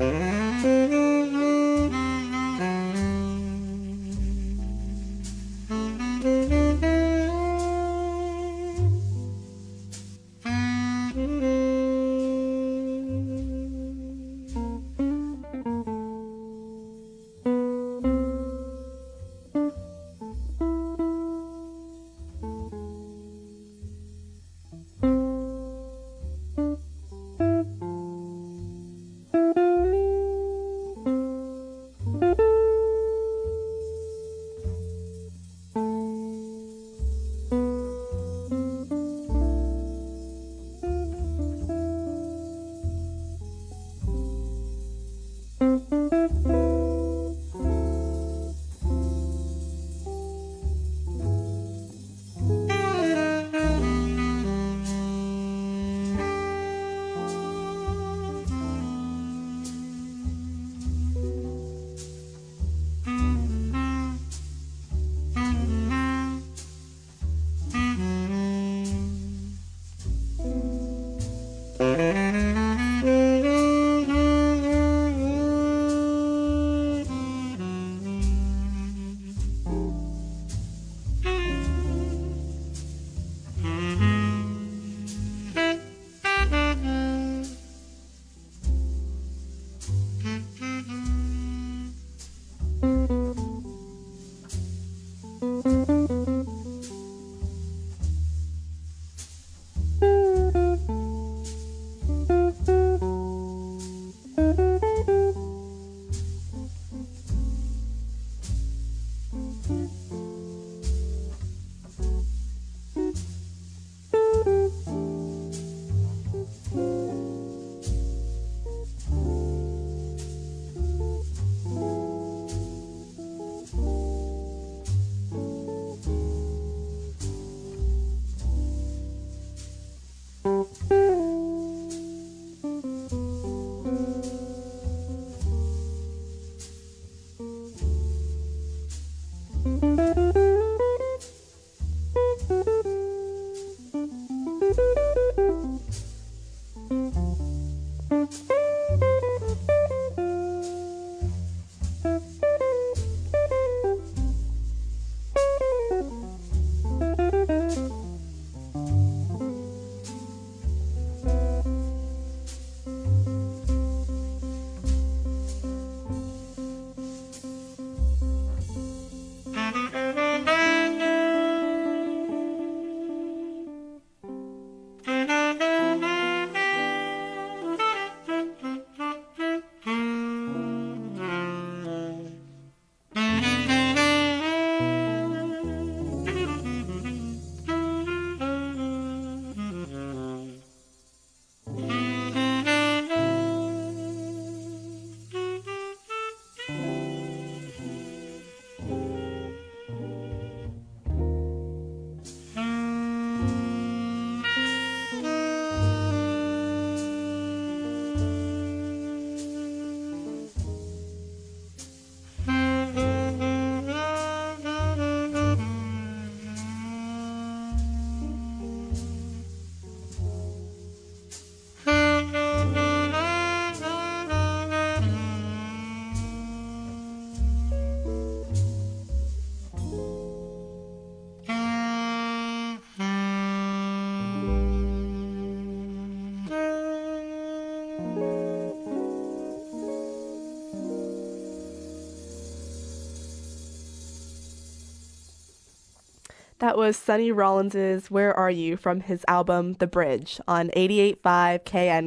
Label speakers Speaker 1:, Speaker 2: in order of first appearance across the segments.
Speaker 1: That was Sonny Rollins's Where Are You from his album The Bridge on 88.5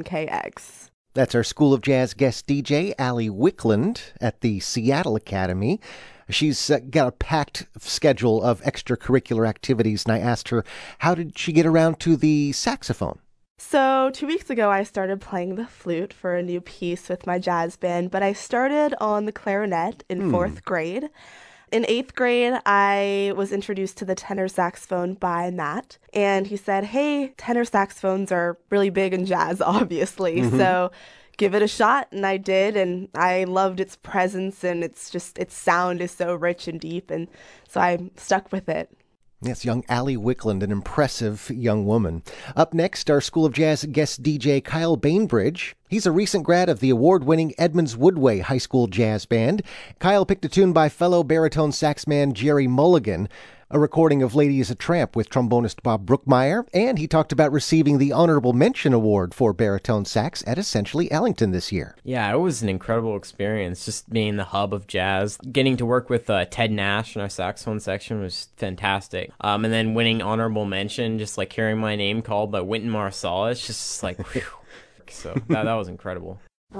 Speaker 1: KNKX.
Speaker 2: That's our School of Jazz guest DJ, Allie Wickland, at the Seattle Academy. She's got a packed schedule of extracurricular activities, and I asked her, how did she get around to the saxophone?
Speaker 1: So 2 weeks ago, I started playing the flute for a new piece with my jazz band, but I started on the clarinet in fourth grade. In eighth grade, I was introduced to the tenor saxophone by Matt, and he said, hey, tenor saxophones are really big in jazz, obviously, so give it a shot, and I did, and I loved its presence, and its sound is so rich and deep, and so I stuck with it.
Speaker 2: Yes, young Allie Wickland, an impressive young woman. Up next, our School of Jazz guest DJ Kyle Bainbridge. He's a recent grad of the award-winning Edmonds Woodway High School Jazz Band. Kyle picked a tune by fellow baritone saxman Jerry Mulligan, a recording of Lady is a Tramp with trombonist Bob Brookmeyer, and he talked about receiving the Honorable Mention Award for baritone sax at Essentially Ellington this year.
Speaker 3: Yeah, it was an incredible experience, just being the hub of jazz. Getting to work with Ted Nash in our saxophone section was fantastic. And then winning Honorable Mention, just like hearing my name called by Wynton Marsalis, just like, whew. So that was incredible.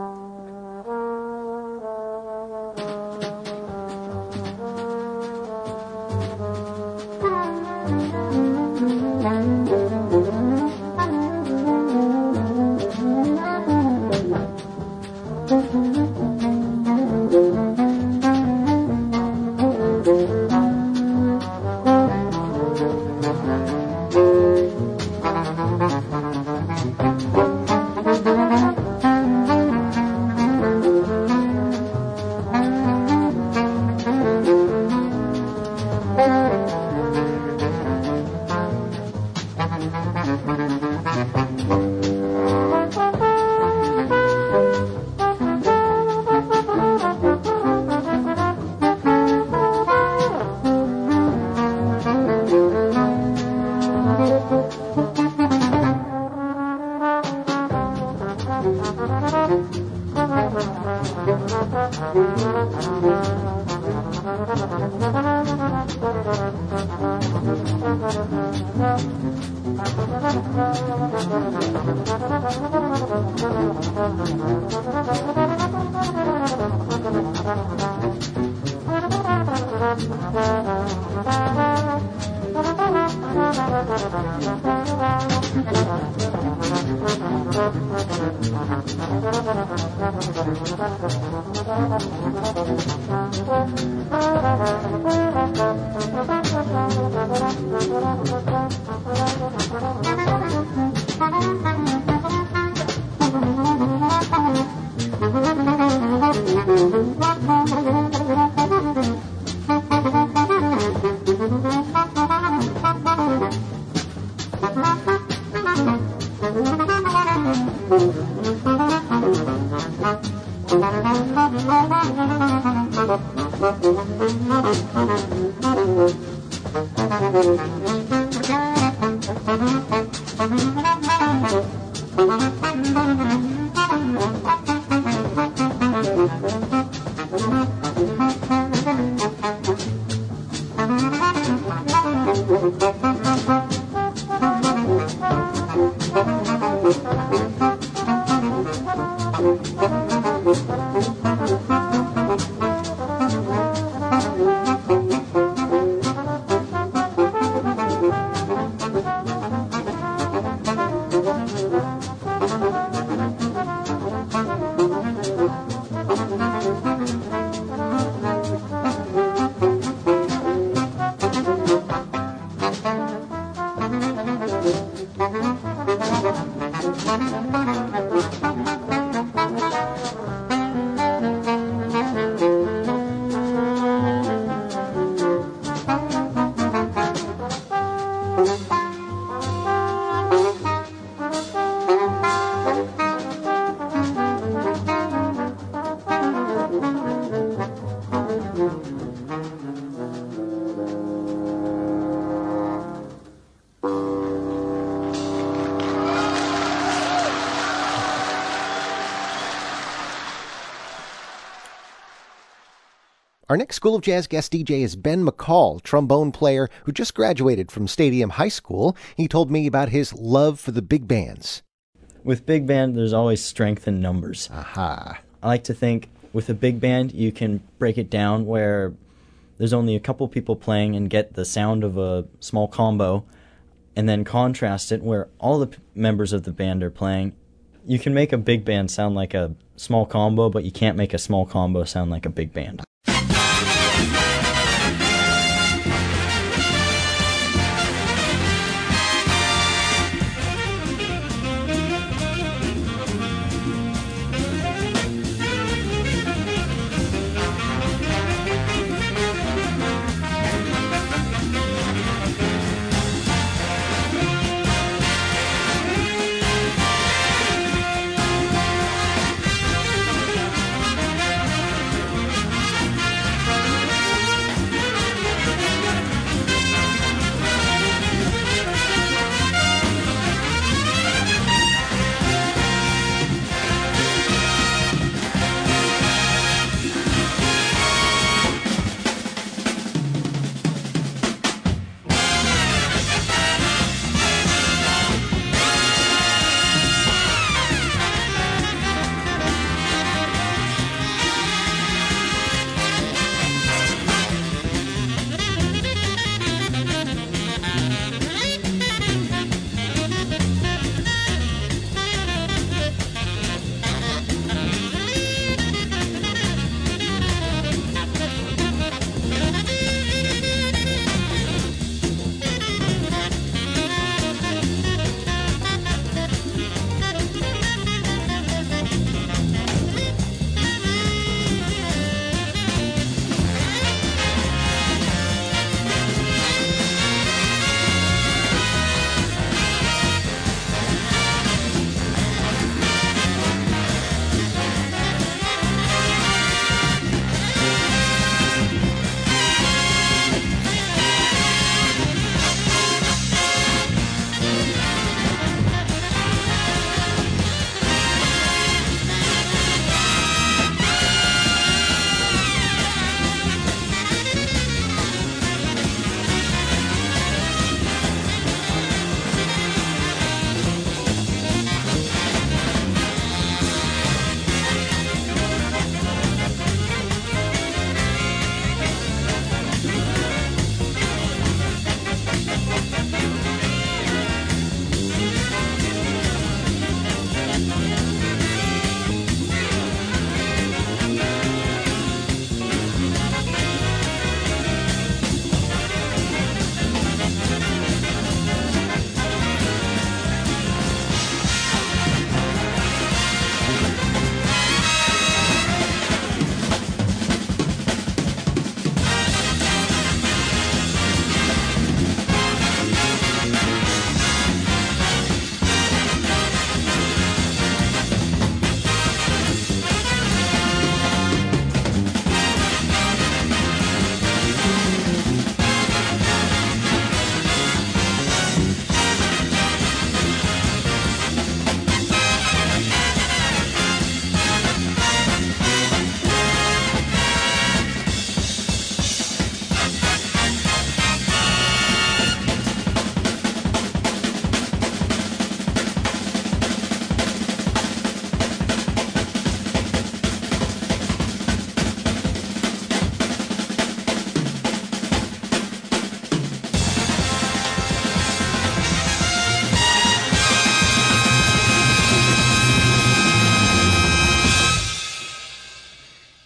Speaker 2: Our next School of Jazz guest DJ is Ben McCall, trombone player who just graduated from Stadium High School. He told me about his love for the big bands.
Speaker 4: With big band, there's always strength in numbers.
Speaker 2: Aha.
Speaker 4: I like to think with a big band, you can break it down where there's only a couple people playing and get the sound of a small combo, and then contrast it where all the members of the band are playing. You can make a big band sound like a small combo, but you can't make a small combo sound like a big band.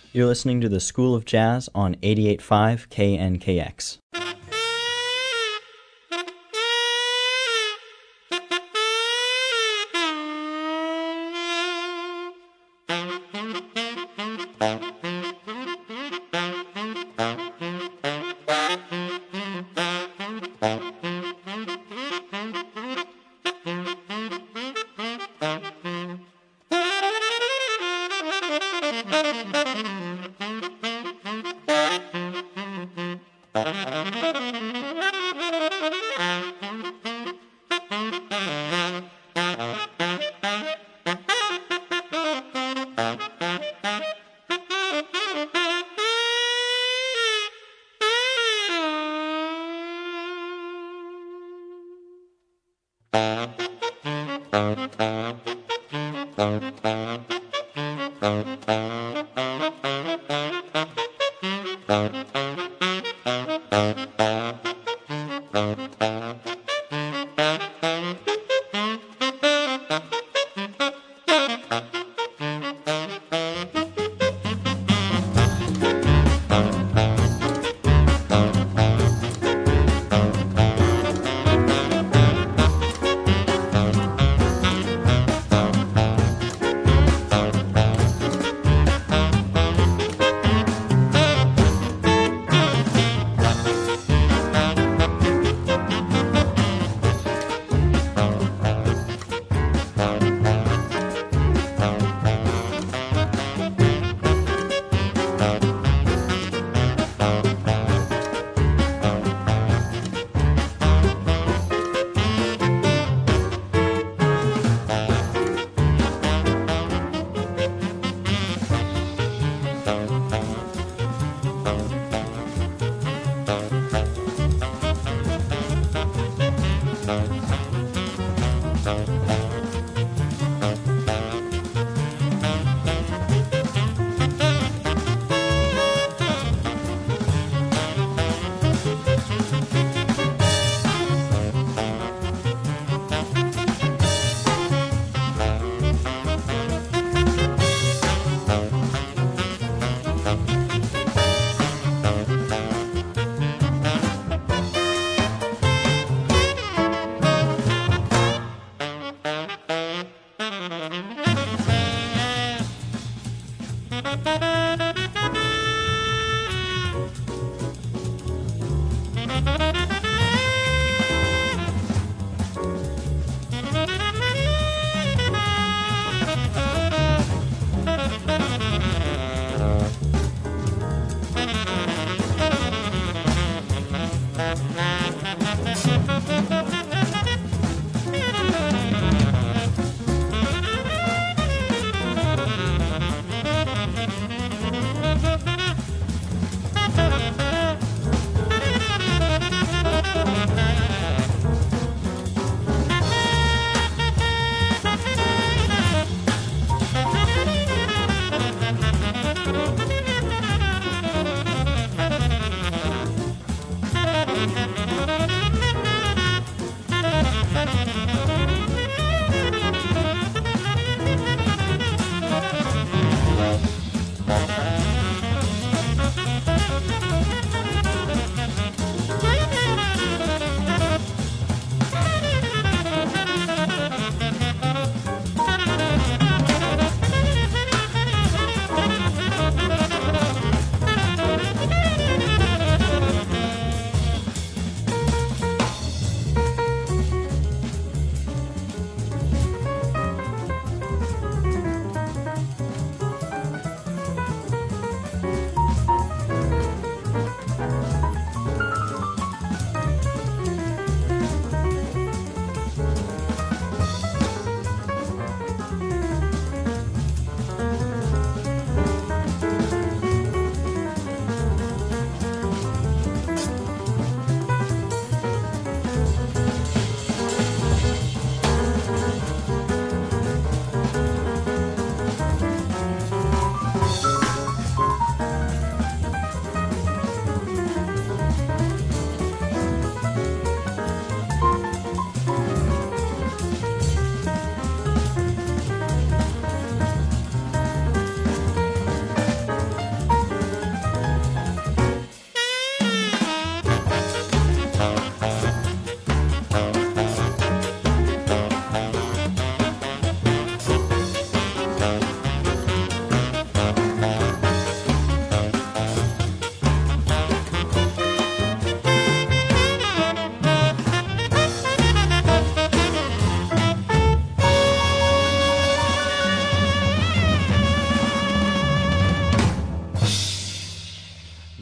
Speaker 4: You're listening to the School of Jazz on 88.5 KNKX.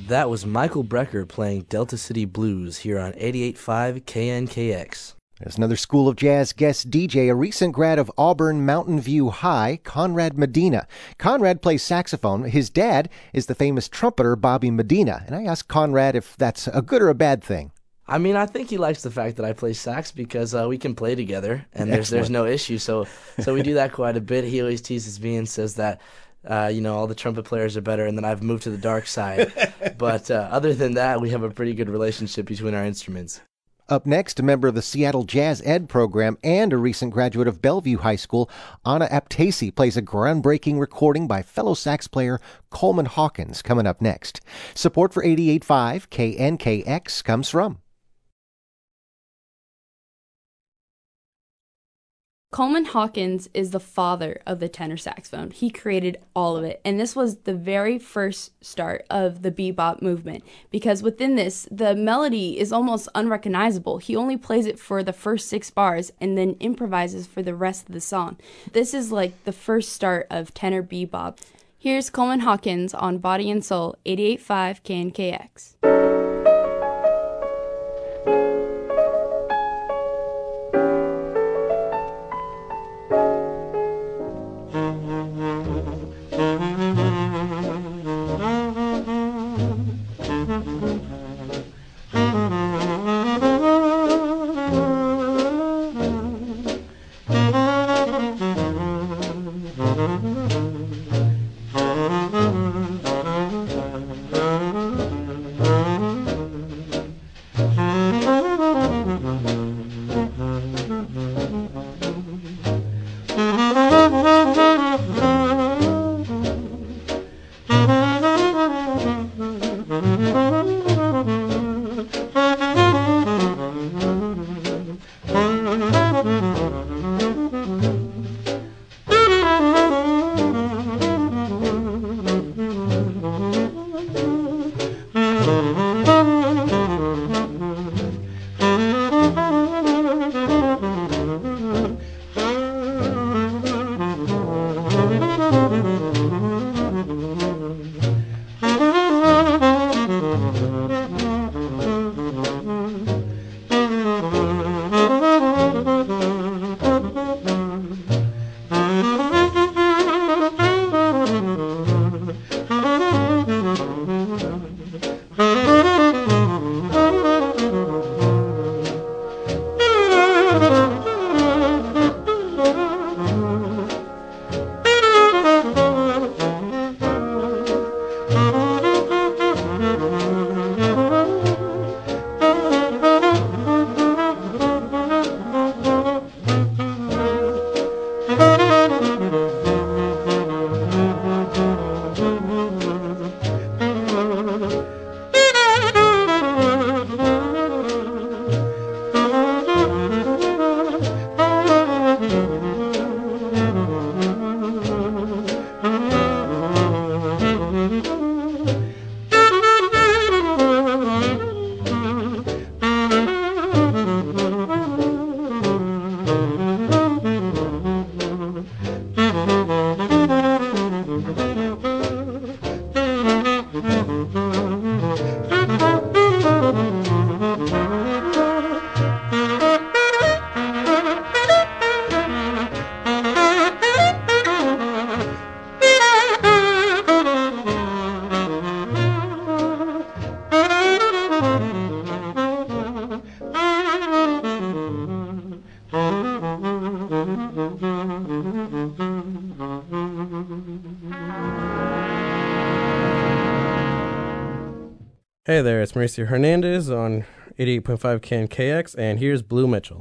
Speaker 5: That was Michael Brecker playing Delta City Blues here on 88.5 KNKX.
Speaker 2: There's another School of Jazz guest DJ, a recent grad of Auburn Mountain View High, Conrad Medina. Conrad plays saxophone. His dad is the famous trumpeter Bobby Medina. And I asked Conrad if that's a good or a bad thing.
Speaker 5: I mean, I think he likes the fact that I play sax because we can play together, and there's no issue. So we do that quite a bit. He always teases me and says that, all the trumpet players are better, and then I've moved to the dark side. But other than that, we have a pretty good relationship between our instruments.
Speaker 2: Up next, a member of the Seattle Jazz Ed program and a recent graduate of Bellevue High School, Anna Aptesi plays a groundbreaking recording by fellow sax player Coleman Hawkins coming up next. Support for 88.5 KNKX comes from
Speaker 6: Coleman Hawkins is the father of the tenor saxophone. He created all of it. And this was the very first start of the bebop movement, because within this, the melody is almost unrecognizable. He only plays it for the first 6 bars and then improvises for the rest of the song. This is like the first start of tenor bebop. Here's Coleman Hawkins on Body and Soul, 88.5 KNKX.
Speaker 7: Hey there, it's Mauricio Hernandez on 88.5 KNKX, and here's Blue Mitchell.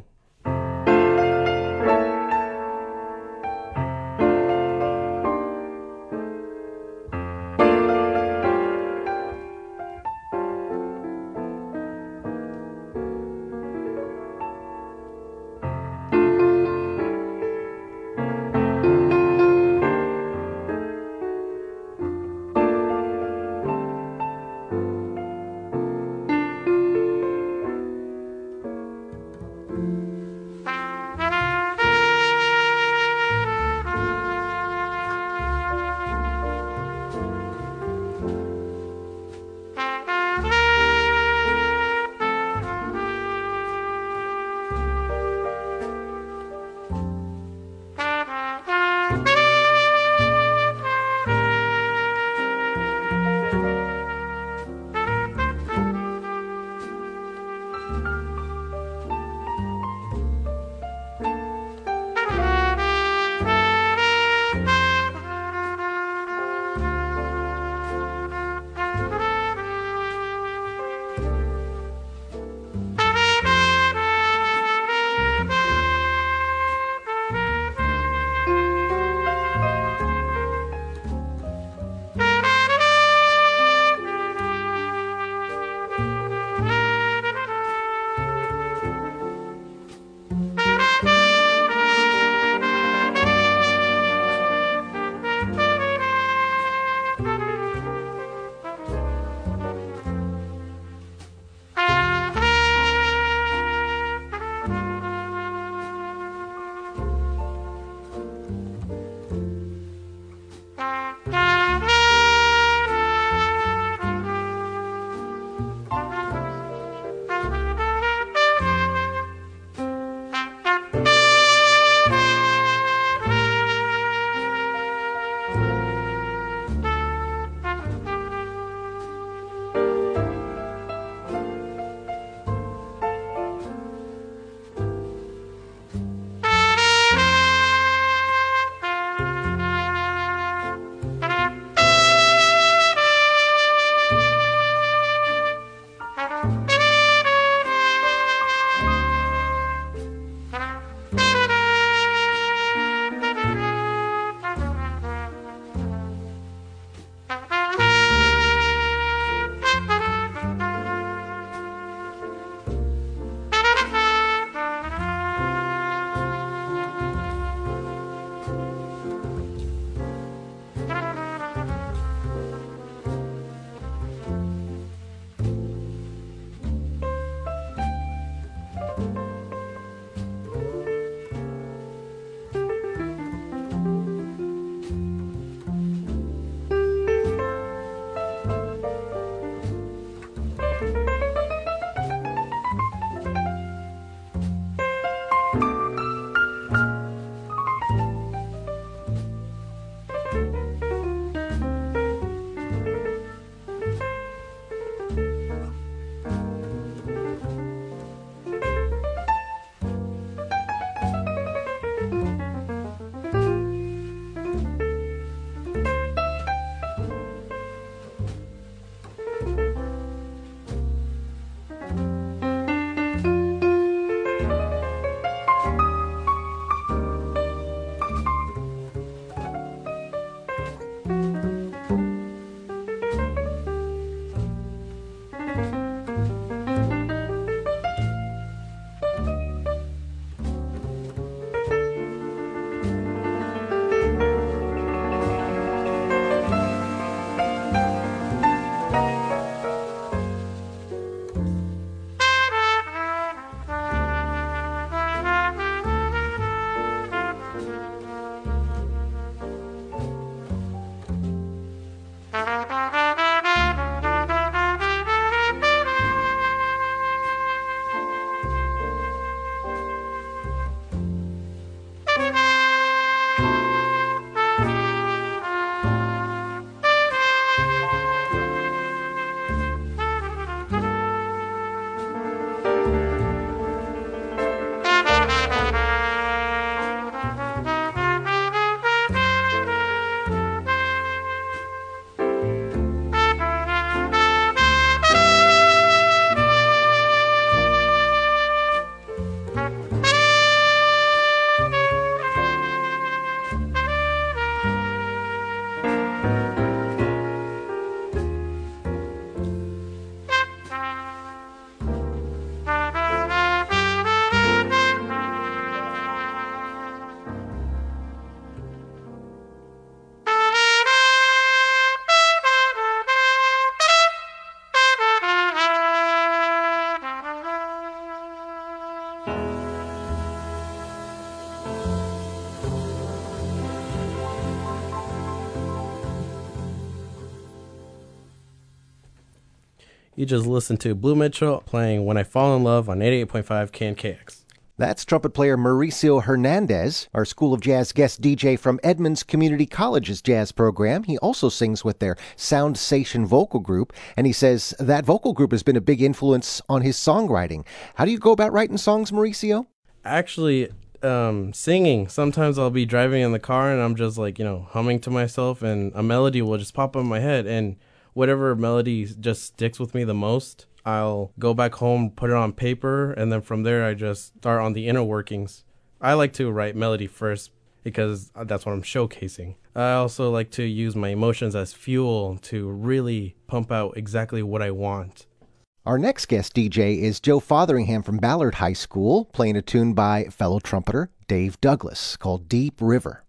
Speaker 7: You just listen to Blue Mitchell playing When I Fall in Love on 88.5 KNKX.
Speaker 2: That's trumpet player Mauricio Hernandez, our School of Jazz guest DJ from Edmonds Community College's jazz program. He also sings with their Soundsation vocal group, and he says that vocal group has been a big influence on his songwriting. How do you go about writing songs, Mauricio?
Speaker 7: Actually, singing. Sometimes I'll be driving in the car and I'm just like, humming to myself, and a melody will just pop up in my head, and whatever melody just sticks with me the most, I'll go back home, put it on paper, and then from there I just start on the inner workings. I like to write melody first because that's what I'm showcasing. I also like to use my emotions as fuel to really pump out exactly what I want.
Speaker 2: Our next guest DJ is Joe Fotheringham from Ballard High School, playing a tune by fellow trumpeter Dave Douglas called Deep River.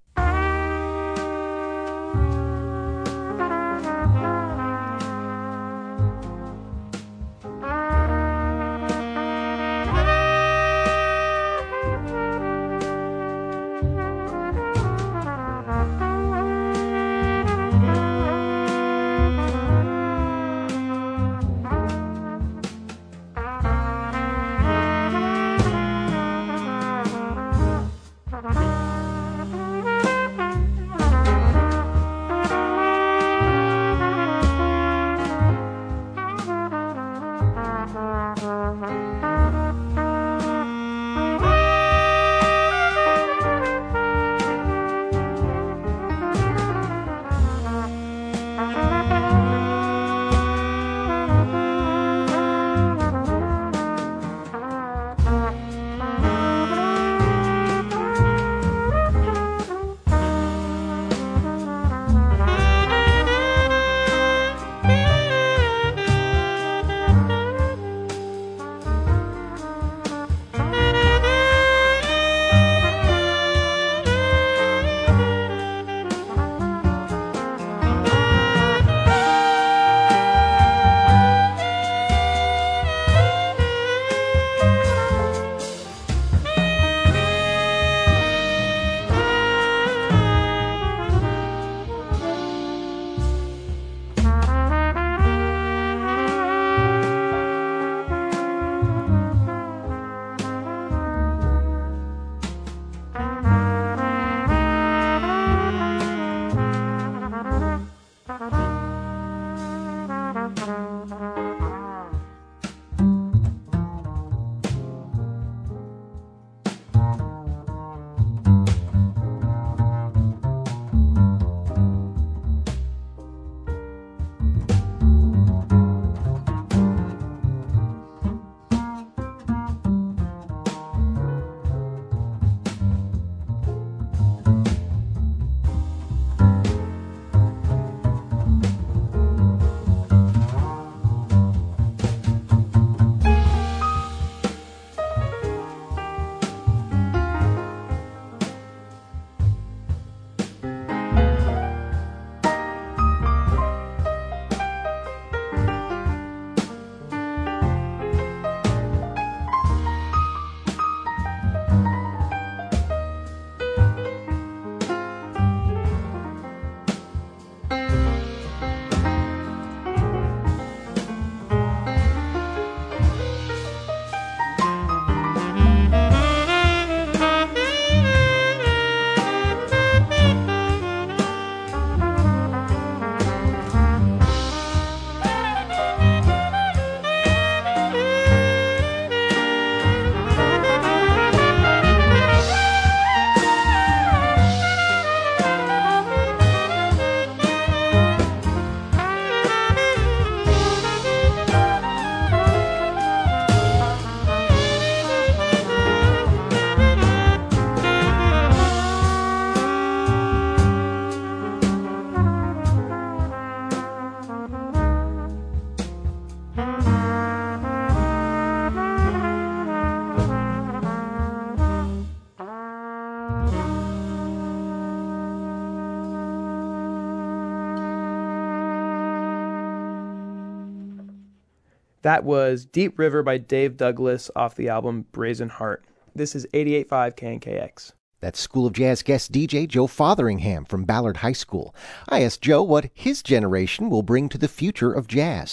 Speaker 8: That was Deep River by Dave Douglas off the album Brazen Heart. This is 88.5 KNKX.
Speaker 2: That's School of Jazz guest DJ Joe Fotheringham from Ballard High School. I asked Joe what his generation will bring to the future of jazz.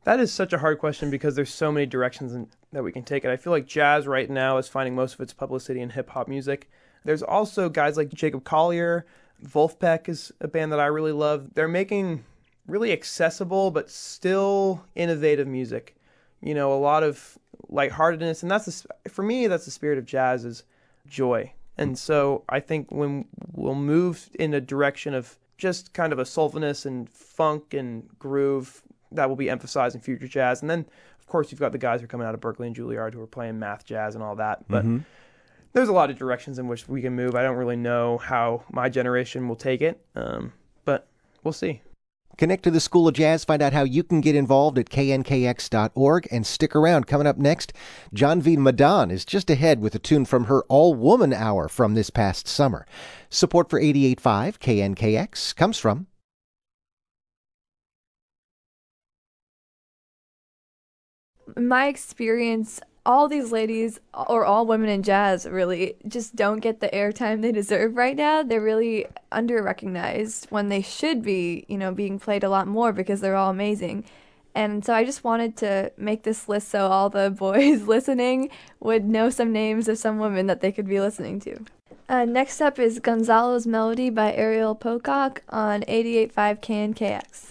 Speaker 8: That is such a hard question because there's so many directions that we can take it. I feel like jazz right now is finding most of its publicity in hip-hop music. There's also guys like Jacob Collier. Wolfpack is a band that I really love. They're making really accessible but still innovative music. You know, a lot of lightheartedness, and for me, that's the spirit of jazz, is joy. And so I think when we'll move in a direction of just kind of a soulfulness and funk and groove, that will be emphasized in future jazz. And then, of course, you've got the guys who are coming out of Berkeley and Juilliard who are playing math jazz and all that. But there's a lot of directions in which we can move. I don't really know how my generation will take it, but we'll see.
Speaker 2: Connect to the School of Jazz. Find out how you can get involved at knkx.org. And stick around. Coming up next, Janvi Madan is just ahead with a tune from her all-woman hour from this past summer. Support for 88.5 KNKX comes from
Speaker 9: in my experience, all these ladies, or all women in jazz, really just don't get the airtime they deserve right now. They're really under-recognized when they should be, being played a lot more because they're all amazing. And so I just wanted to make this list so all the boys listening would know some names of some women that they could be listening to. Next up is Gonzalo's Melody by Ariel Pocock on 88.5 KNKX.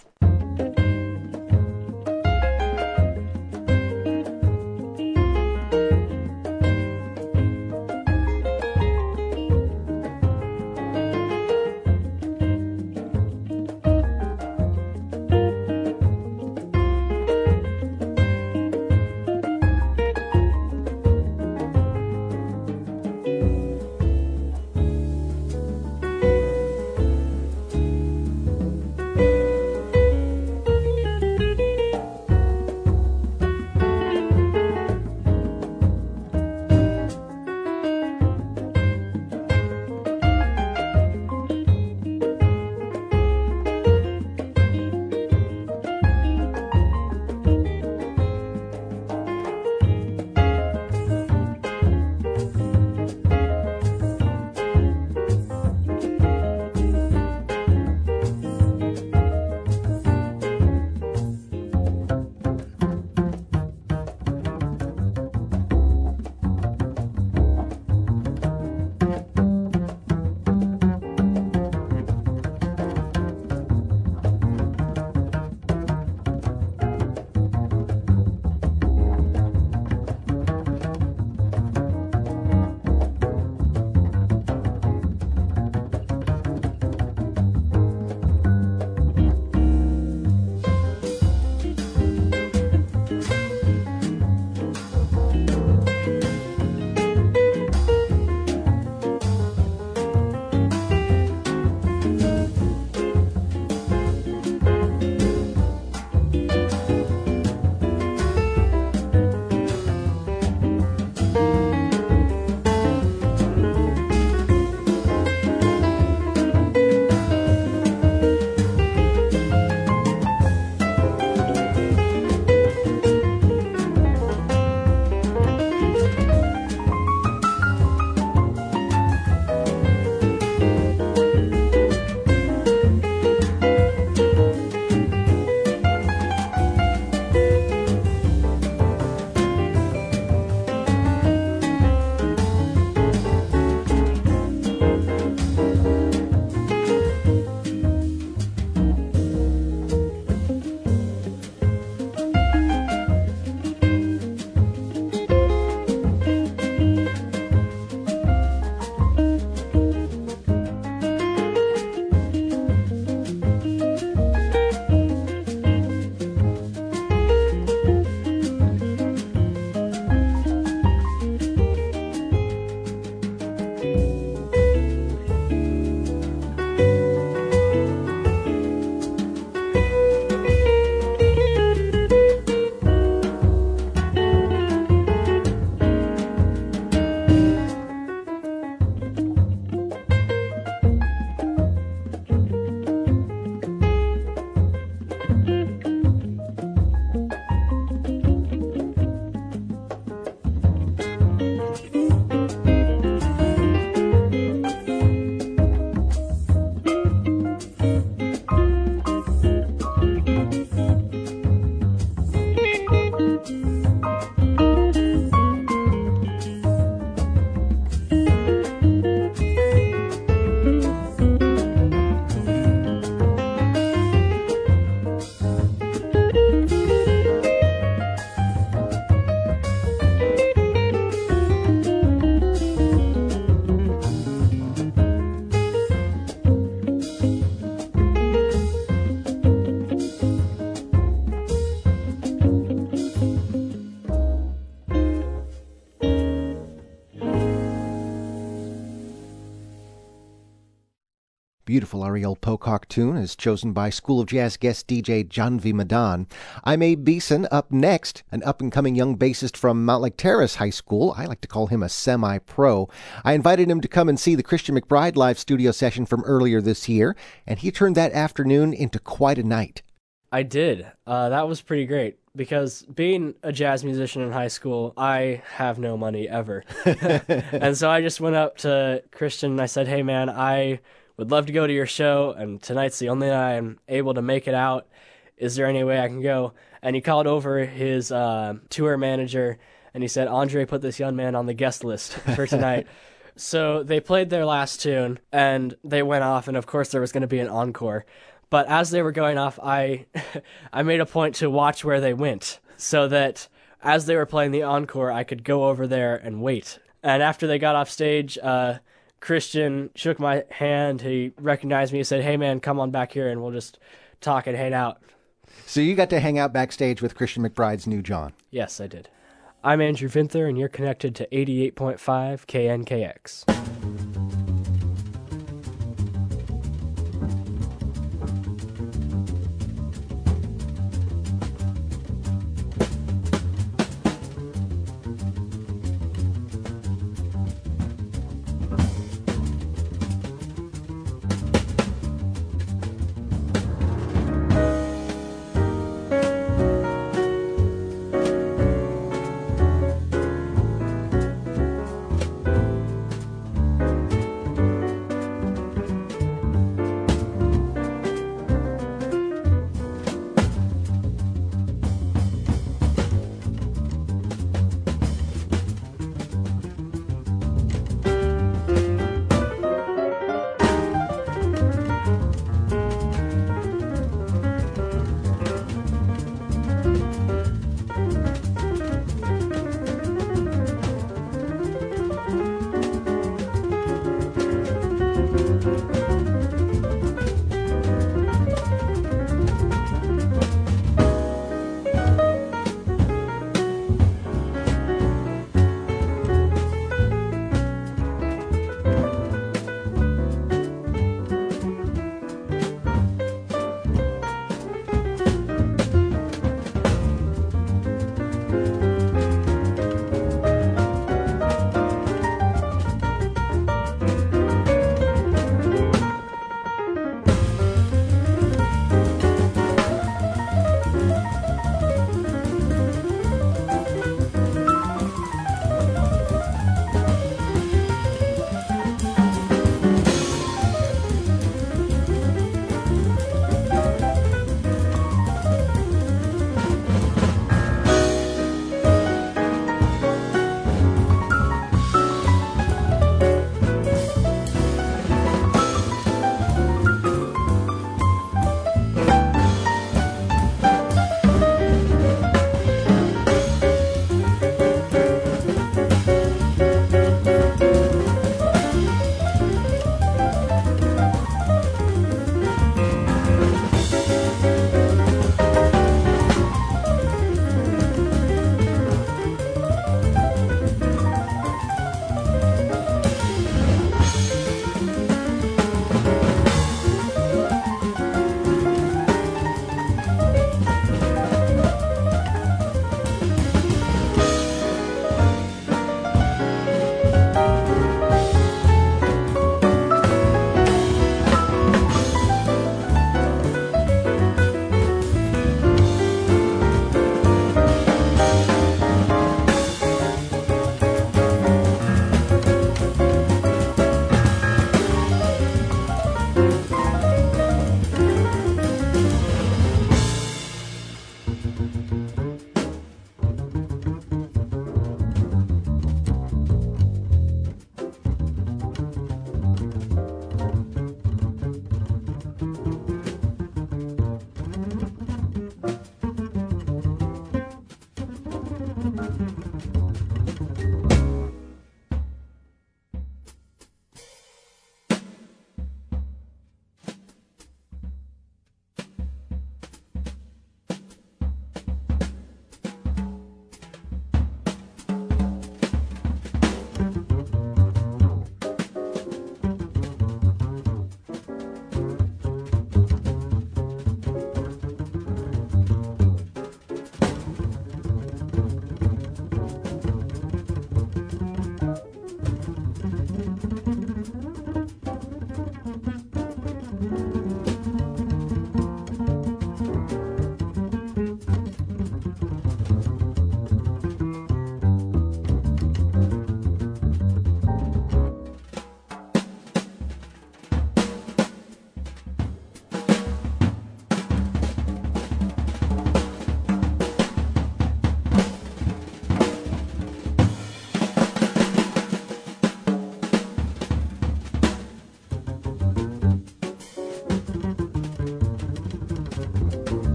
Speaker 2: beautiful Ariel Pocock tune is chosen by School of Jazz guest DJ Janvi Madan. I'm Abe Beeson. Up next, an up-and-coming young bassist from Mount Lake Terrace High School. I like to call him a semi-pro. I invited him to come and see the Christian McBride live studio session from earlier this year, and he turned that afternoon into quite a night.
Speaker 10: I did. That was pretty great because being a jazz musician in high school, I have no money ever. And so I just went up to Christian and I said, hey man, I would love to go to your show and tonight's the only night I'm able to make it out. Is there any way I can go? And he called over his tour manager and he said, Andre put this young man on the guest list for tonight. So they played their last tune and they went off, and of course there was going to be an encore. But as they were going off, I made a point to watch where they went so that as they were playing the encore, I could go over there and wait. And after they got off stage, Christian shook my hand. He recognized me and said, hey, man, come on back here and we'll just talk and hang out.
Speaker 2: So you got to hang out backstage with Christian McBride's new John.
Speaker 10: Yes, I did. I'm Andrew Vinther, and you're connected to 88.5 KNKX.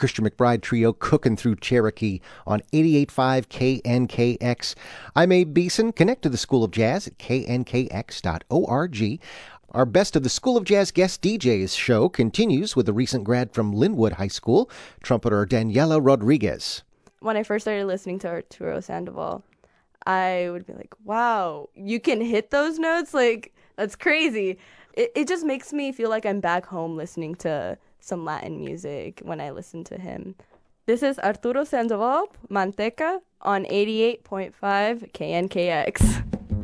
Speaker 2: Christian McBride Trio cooking through Cherokee on 88.5 KNKX. I'm Abe Beeson. Connect to the School of Jazz at knkx.org. Our Best of the School of Jazz Guest DJs show continues with a recent grad from Linwood High School, trumpeter Daniela Rodriguez.
Speaker 1: When I first started listening to Arturo Sandoval, I would be like, wow, you can hit those notes? Like, that's crazy. It just makes me feel like I'm back home listening to some Latin music when I listen to him. This is Arturo Sandoval, Manteca, on 88.5 KNKX.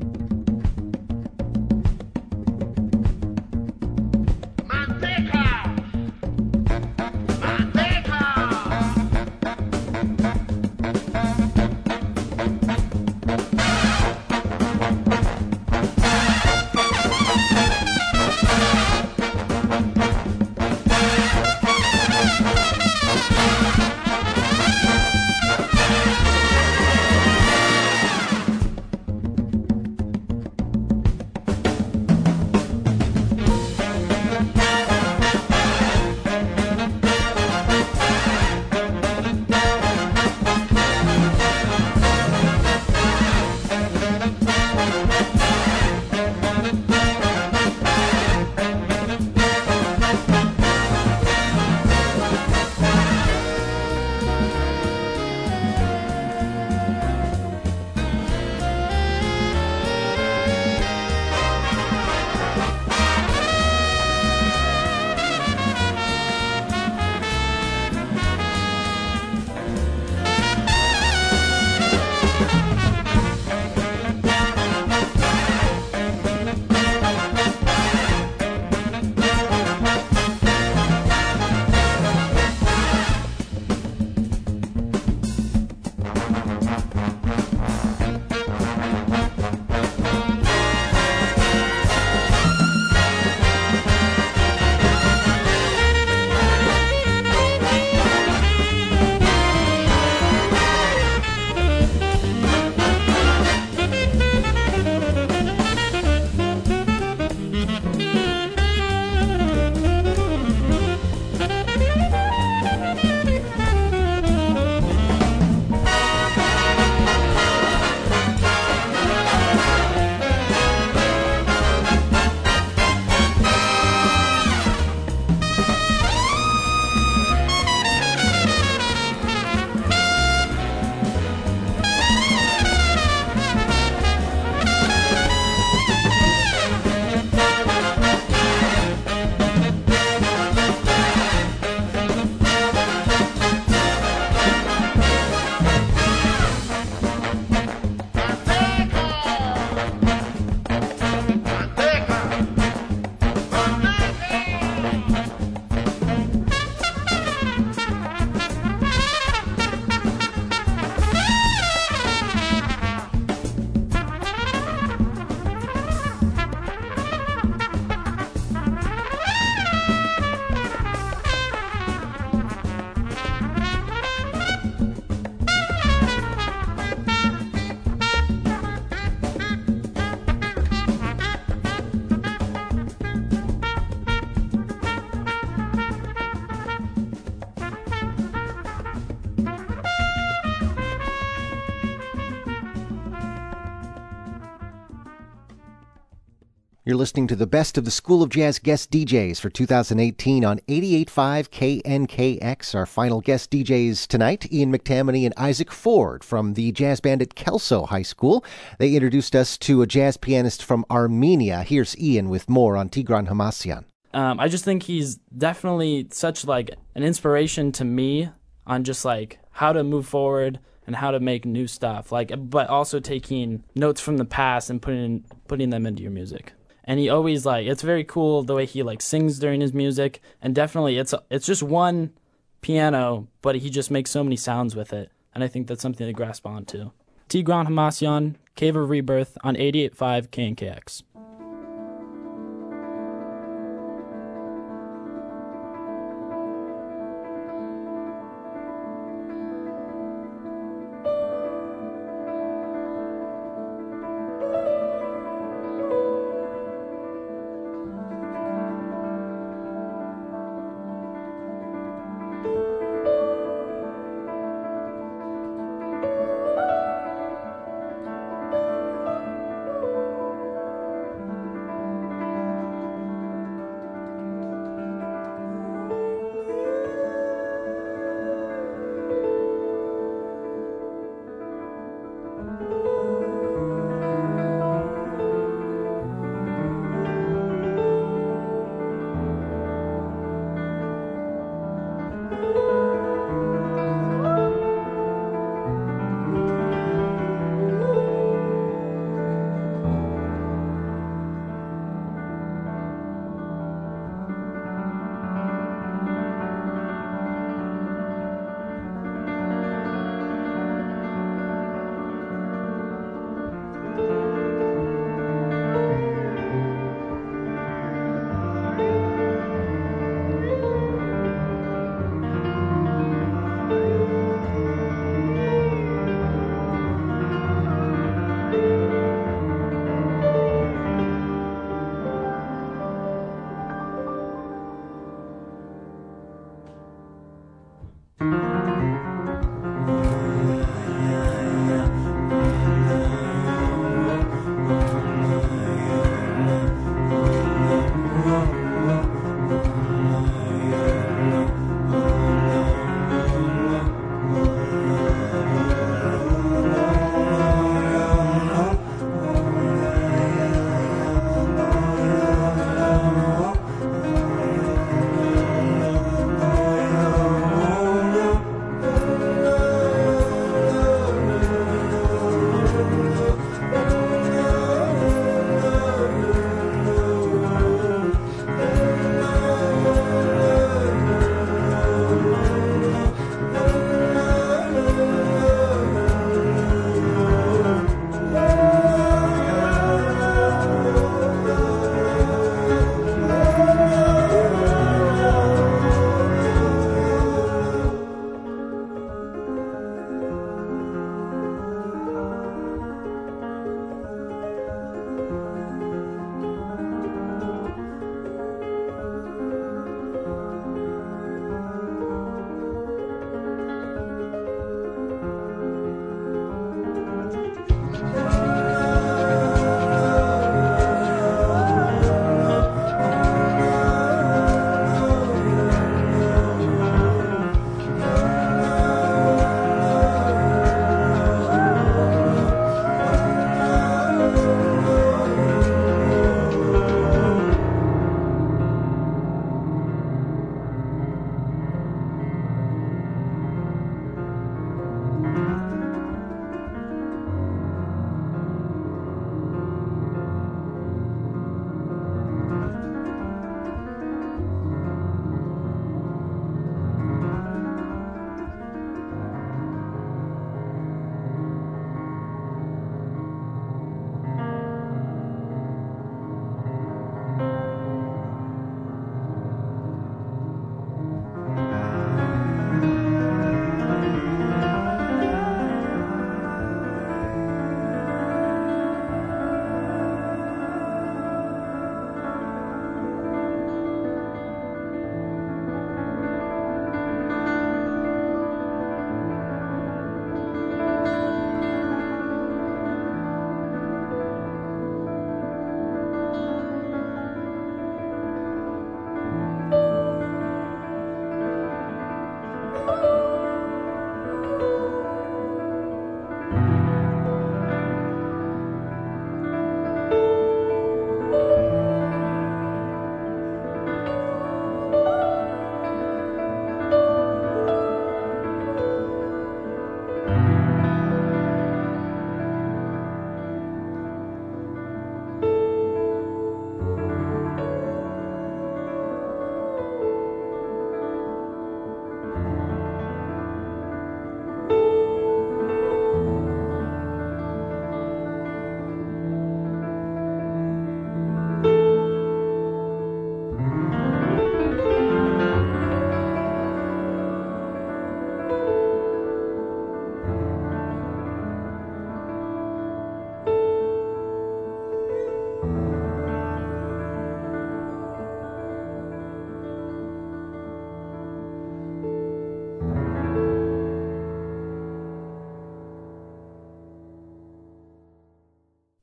Speaker 2: You're listening to the Best of the School of Jazz Guest DJs for 2018 on 88.5 KNKX. Our final guest DJs tonight, Ian McTammany and Isaac Ford from the jazz band at Kelso High School. They introduced us to a jazz pianist from Armenia. Here's Ian with more on Tigran Hamasyan.
Speaker 11: I just think he's definitely such like an inspiration to me on just like how to move forward and how to make new stuff, like, but also taking notes from the past and putting them into your music. And he always like, it's very cool the way he like sings during his music, and definitely it's just one piano, but he just makes so many sounds with it, and I think that's something to grasp onto. Tigran Hamasyan, Cave of Rebirth on 88.5 KNKX.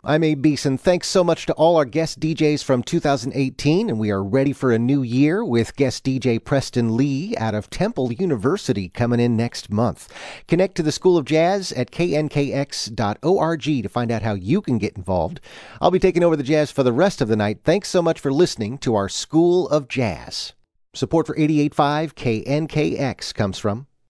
Speaker 2: I'm Abe Beeson. Thanks so much to all our guest DJs from 2018, and we are ready for a new year with guest DJ Preston Lee out of Temple University coming in next month. Connect to the School of Jazz at knkx.org to find out how you can get involved. I'll be taking over the jazz for the rest of the night. Thanks so much for listening to our School of Jazz. Support for 88.5 KNKX comes from